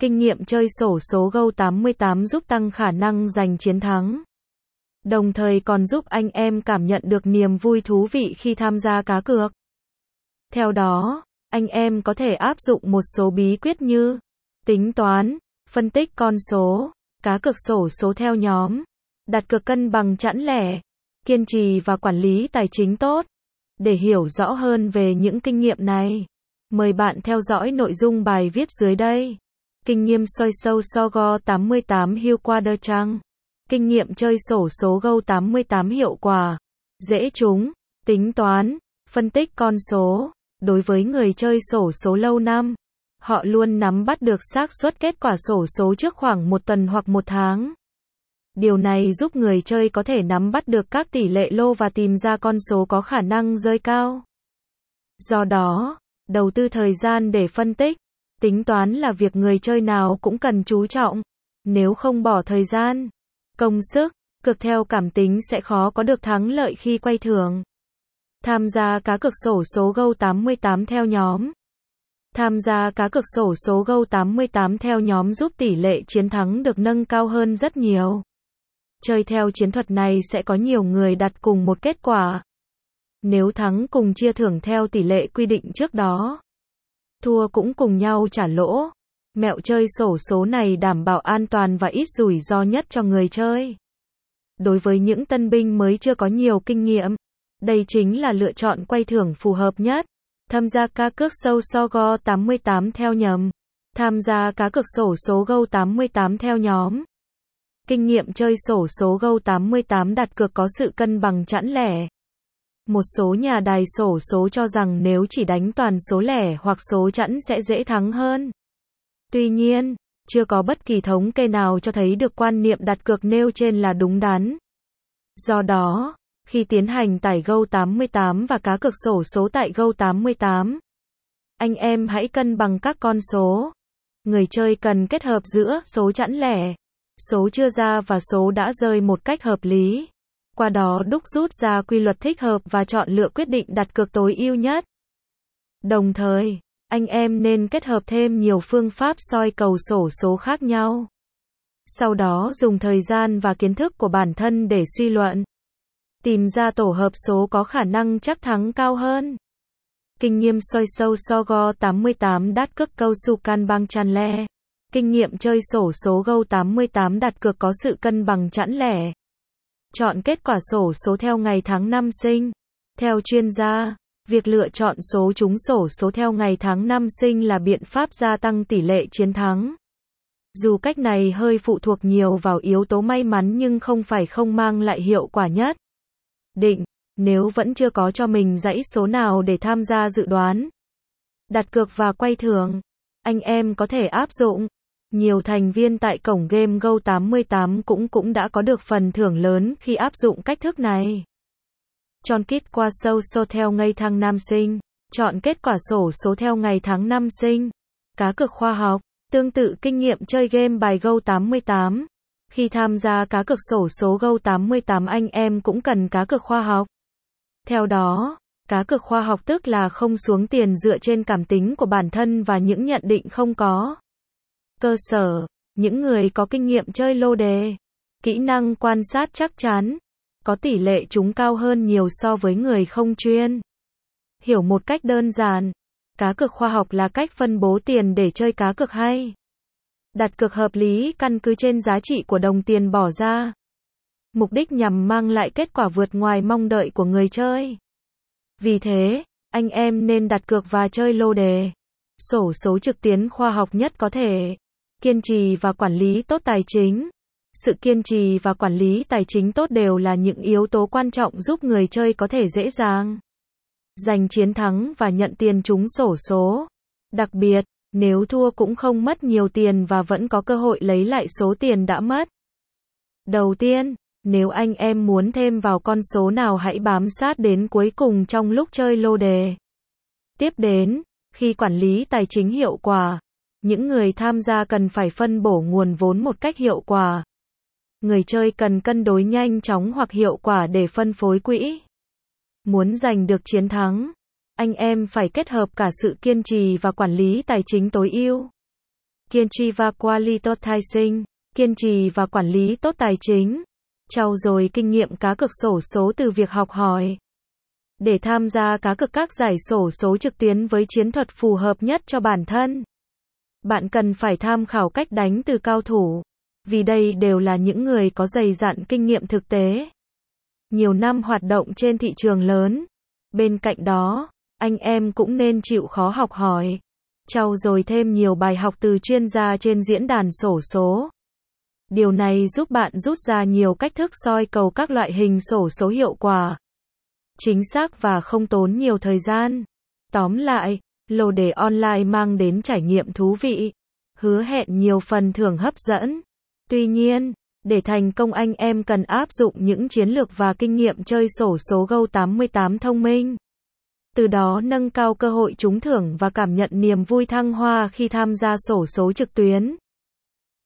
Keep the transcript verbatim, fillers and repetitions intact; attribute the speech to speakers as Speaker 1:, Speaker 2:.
Speaker 1: Kinh nghiệm chơi xổ số Go tám mươi tám giúp tăng khả năng giành chiến thắng. Đồng thời còn giúp anh em cảm nhận được niềm vui thú vị khi tham gia cá cược. Theo đó, anh em có thể áp dụng một số bí quyết như tính toán, phân tích con số, cá cược xổ số theo nhóm, đặt cược cân bằng chẵn lẻ, kiên trì và quản lý tài chính tốt. Để hiểu rõ hơn về những kinh nghiệm này, mời bạn theo dõi nội dung bài viết dưới đây. Kinh nghiệm soi sâu so Go tám mươi tám hiệu quả đơ trăng. Kinh nghiệm chơi xổ số Go tám mươi tám hiệu quả, dễ trúng, tính toán, phân tích con số. Đối với người chơi xổ số lâu năm, họ luôn nắm bắt được xác suất kết quả xổ số trước khoảng một tuần hoặc một tháng. Điều này giúp người chơi có thể nắm bắt được các tỷ lệ lô và tìm ra con số có khả năng rơi cao. Do đó, đầu tư thời gian để phân tích, tính toán là việc người chơi nào cũng cần chú trọng. Nếu không bỏ thời gian, công sức, cược theo cảm tính sẽ khó có được thắng lợi khi quay thưởng. Tham gia cá cược xổ số Go tám mươi tám theo nhóm. Tham gia cá cược xổ số Go tám mươi tám theo nhóm giúp tỷ lệ chiến thắng được nâng cao hơn rất nhiều. Chơi theo chiến thuật này sẽ có nhiều người đặt cùng một kết quả. Nếu thắng cùng chia thưởng theo tỷ lệ quy định trước đó, thua cũng cùng nhau trả lỗ. Mẹo chơi xổ số này đảm bảo an toàn và ít rủi ro nhất cho người chơi. Đối với những tân binh mới chưa có nhiều kinh nghiệm, đây chính là lựa chọn quay thưởng phù hợp nhất. Tham gia cá cược sâu so Go tám mươi tám theo nhóm. Tham gia cá cược xổ số Go tám mươi tám theo nhóm. Kinh nghiệm chơi xổ số Go tám mươi tám đặt cược có sự cân bằng chẵn lẻ. Một số nhà đài xổ số cho rằng nếu chỉ đánh toàn số lẻ hoặc số chẵn sẽ dễ thắng hơn. Tuy nhiên, chưa có bất kỳ thống kê nào cho thấy được quan niệm đặt cược nêu trên là đúng đắn. Do đó, khi tiến hành tải Go tám mươi tám và cá cược xổ số tại Go tám mươi tám, anh em hãy cân bằng các con số. Người chơi cần kết hợp giữa số chẵn lẻ, số chưa ra và số đã rơi một cách hợp lý. Qua đó đúc rút ra quy luật thích hợp và chọn lựa quyết định đặt cược tối ưu nhất. Đồng thời, anh em nên kết hợp thêm nhiều phương pháp soi cầu xổ số khác nhau. Sau đó dùng thời gian và kiến thức của bản thân để suy luận, tìm ra tổ hợp số có khả năng chắc thắng cao hơn. Kinh nghiệm soi sâu so Go tám mươi tám đặt cược câu su can bang chan le. Kinh nghiệm chơi xổ số Go tám mươi tám đặt cược có sự cân bằng chẵn lẻ. Chọn kết quả xổ số theo ngày tháng năm sinh. Theo chuyên gia, việc lựa chọn số trúng xổ số theo ngày tháng năm sinh là biện pháp gia tăng tỷ lệ chiến thắng. Dù cách này hơi phụ thuộc nhiều vào yếu tố may mắn nhưng không phải không mang lại hiệu quả nhất định. Nếu vẫn chưa có cho mình dãy số nào để tham gia dự đoán, đặt cược và quay thưởng, anh em có thể áp dụng. Nhiều thành viên tại cổng game Go tám mươi tám cũng cũng đã có được phần thưởng lớn khi áp dụng cách thức này. Chọn kết quả sâu số theo ngày tháng năm sinh. Chọn kết quả xổ số theo ngày tháng năm sinh. Cá cược khoa học. Tương tự kinh nghiệm chơi game bài Go tám mươi tám. Khi tham gia cá cược xổ số Go tám mươi tám anh em cũng cần cá cược khoa học. Theo đó, cá cược khoa học tức là không xuống tiền dựa trên cảm tính của bản thân và những nhận định không có cơ sở. Những người có kinh nghiệm chơi lô đề, kỹ năng quan sát chắc chắn, có tỷ lệ trúng cao hơn nhiều so với người không chuyên. Hiểu một cách đơn giản, cá cược khoa học là cách phân bố tiền để chơi cá cược hay. Đặt cược hợp lý căn cứ trên giá trị của đồng tiền bỏ ra. Mục đích nhằm mang lại kết quả vượt ngoài mong đợi của người chơi. Vì thế, anh em nên đặt cược và chơi lô đề, xổ số trực tuyến khoa học nhất có thể. Kiên trì và quản lý tốt tài chính. Sự kiên trì và quản lý tài chính tốt đều là những yếu tố quan trọng giúp người chơi có thể dễ dàng giành chiến thắng và nhận tiền trúng xổ số. Đặc biệt, nếu thua cũng không mất nhiều tiền và vẫn có cơ hội lấy lại số tiền đã mất. Đầu tiên, nếu anh em muốn thêm vào con số nào hãy bám sát đến cuối cùng trong lúc chơi lô đề. Tiếp đến, khi quản lý tài chính hiệu quả, những người tham gia cần phải phân bổ nguồn vốn một cách hiệu quả. Người chơi cần cân đối nhanh chóng hoặc hiệu quả để phân phối quỹ. Muốn giành được chiến thắng, anh em phải kết hợp cả sự kiên trì và quản lý tài chính tối ưu. kiên trì và quản lý tốt tài sinh, kiên trì và quản lý tốt tài chính, trau dồi kinh nghiệm cá cược xổ số từ việc học hỏi. Để tham gia cá cược các giải xổ số trực tuyến với chiến thuật phù hợp nhất cho bản thân, bạn cần phải tham khảo cách đánh từ cao thủ, vì đây đều là những người có dày dặn kinh nghiệm thực tế, nhiều năm hoạt động trên thị trường lớn. Bên cạnh đó, anh em cũng nên chịu khó học hỏi, trau dồi thêm nhiều bài học từ chuyên gia trên diễn đàn xổ số. Điều này giúp bạn rút ra nhiều cách thức soi cầu các loại hình xổ số hiệu quả, chính xác và không tốn nhiều thời gian. Tóm lại, lô đề online mang đến trải nghiệm thú vị, hứa hẹn nhiều phần thưởng hấp dẫn. Tuy nhiên, để thành công anh em cần áp dụng những chiến lược và kinh nghiệm chơi xổ số Go tám mươi tám thông minh. Từ đó nâng cao cơ hội trúng thưởng và cảm nhận niềm vui thăng hoa khi tham gia xổ số trực tuyến.